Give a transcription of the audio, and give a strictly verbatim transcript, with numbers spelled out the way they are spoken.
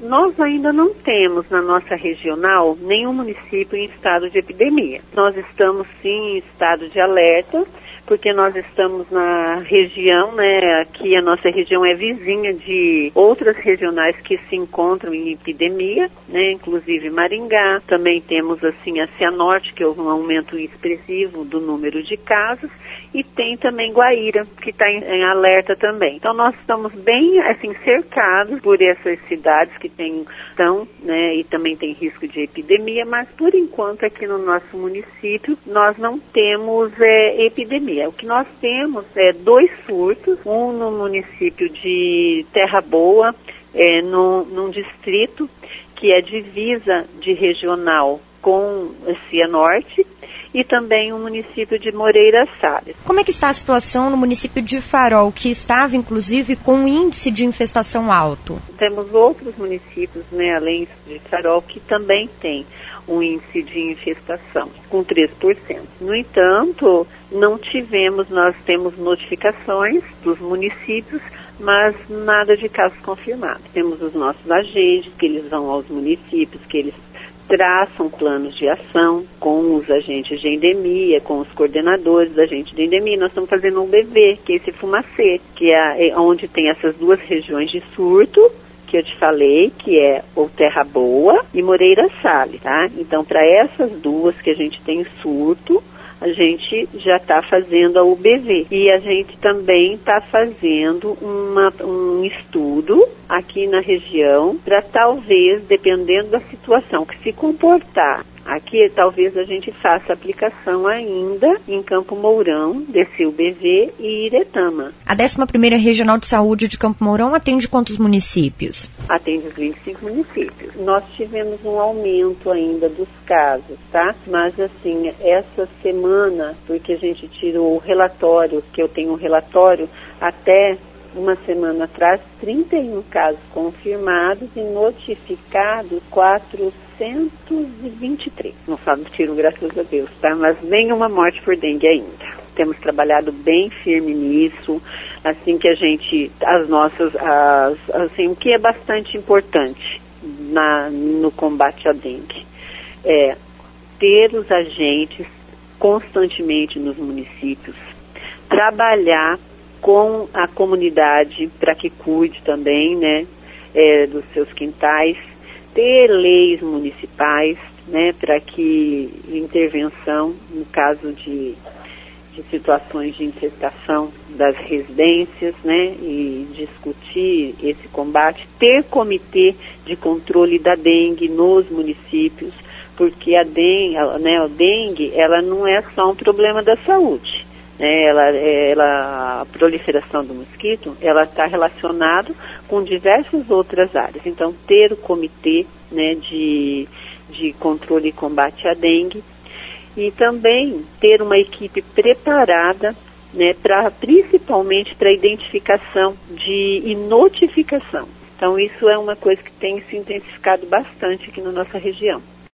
Nós ainda não temos na nossa regional nenhum município em estado de epidemia. Nós estamos sim em estado de alerta, porque nós estamos na região, né, aqui a nossa região é vizinha de outras regionais que se encontram em epidemia, né, inclusive Maringá. Também temos assim a Cianorte, que houve um aumento expressivo do número de casos, e tem também Guaíra, que está em, em alerta também. Então nós estamos bem assim cercados por essas cidades que tem, estão, né, e também tem risco de epidemia, mas por enquanto aqui no nosso município nós não temos é, epidemia. O que nós temos é dois surtos, um no município de Terra Boa, é, no, num distrito que é divisa de regional com Cianorte, e também o município de Moreira Salles. Como é que está a situação no município de Farol, que estava inclusive com um índice de infestação alto? Temos outros municípios, né, além de Farol, que também tem um índice de infestação, com três por cento. No entanto, não tivemos, nós temos notificações dos municípios, mas nada de casos confirmados. Temos os nossos agentes, que eles vão aos municípios, que eles traçam planos de ação com os agentes de endemia, com os coordenadores da agente de endemia. Nós estamos fazendo um B V, que é esse Fumacê, que é, é onde tem essas duas regiões de surto, que eu te falei, que é o Terra Boa e Moreira Salles, tá? Então, para essas duas que a gente tem surto, a gente já está fazendo a U B V. E a gente também está fazendo uma, um estudo aqui na região para talvez, dependendo da situação que se comportar, aqui talvez a gente faça aplicação ainda em Campo Mourão, desse U B V e Iretama. A décima primeira Regional de Saúde de Campo Mourão atende quantos municípios? Atende os vinte e cinco municípios. Nós tivemos um aumento ainda dos casos, tá? Mas assim, essa semana, porque a gente tirou o relatório, que eu tenho um relatório até uma semana atrás, trinta e um casos confirmados e notificados quatrocentos e vinte e três. Não falo tiro, graças a Deus, tá? Mas nenhuma morte por dengue ainda. Temos trabalhado bem firme nisso, assim que a gente, as nossas, as, assim, o que é bastante importante na, no combate à dengue é ter os agentes constantemente nos municípios, trabalhar com a comunidade para que cuide também, né, é, dos seus quintais, ter leis municipais, né, para que intervenção, no caso de, de situações de infestação das residências, né, e discutir esse combate, ter comitê de controle da dengue nos municípios, porque a dengue, né, a dengue, ela não é só um problema da saúde. É, ela, ela, a proliferação do mosquito, ela está relacionada com diversas outras áreas. Então, ter o comitê, né, de, de controle e combate à dengue e também ter uma equipe preparada, né, pra, principalmente para identificação de, e notificação. Então, isso é uma coisa que tem se intensificado bastante aqui na nossa região.